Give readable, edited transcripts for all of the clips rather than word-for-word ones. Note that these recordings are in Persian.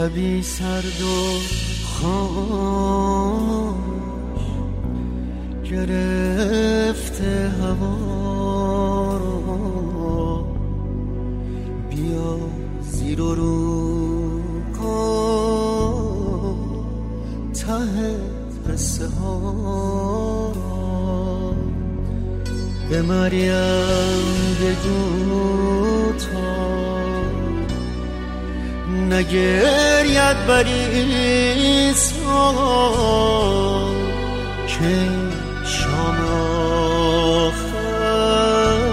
شبی سرد و خاموش گرفته هوا رو، بیا زیر و رو کن ته قصه ها رو. به مریم بگو تا نگرید بر عیسی که شام آخر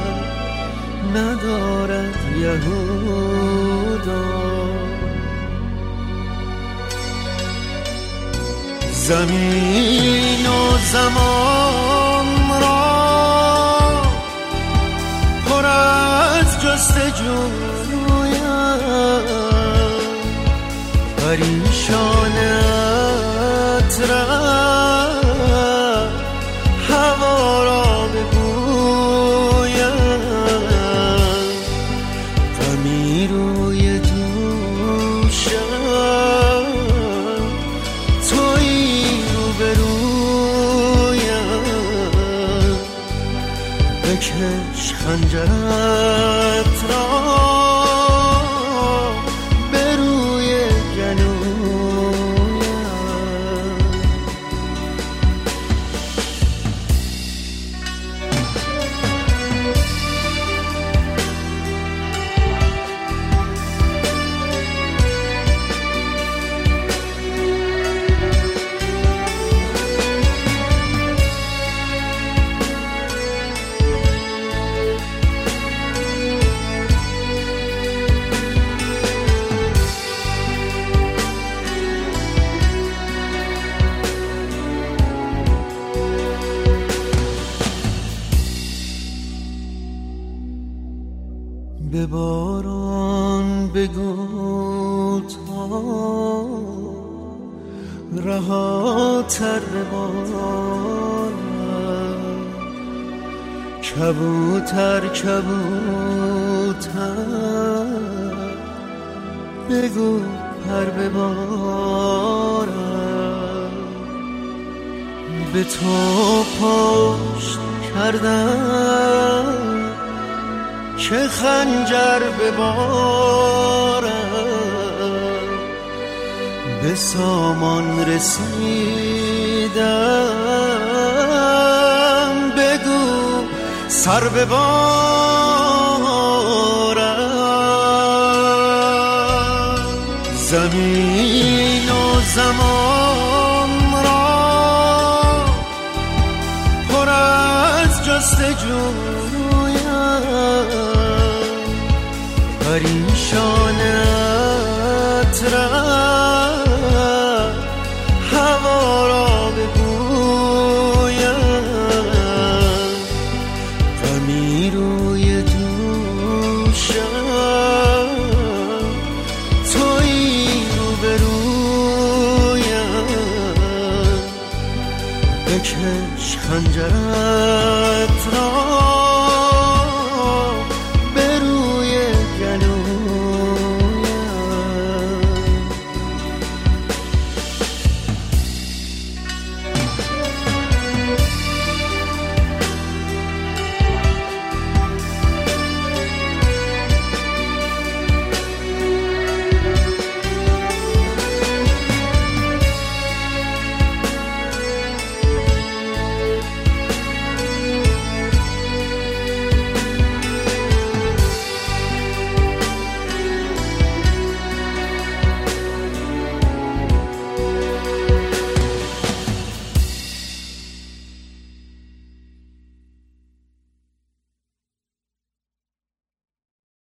ندارد یهودا. زمین و زمان را پر از جستجویم، پریشانت را هوا را بگویم، غمی روی دوشم تویی روبرویم. بکش خنجرت را به باران بگو تا رهاتر ببارد، کبوتر کبوتر بگو پر ببارد. به تو پشت کردم که خنجر ببارم، به سامان رسیدم بگو سر ببارم. زمین و زمان را پر از جستجویم، پریشانت را هوا را بگویم، غمی روی دوشم تویی روبرویم. بکش خنجرت را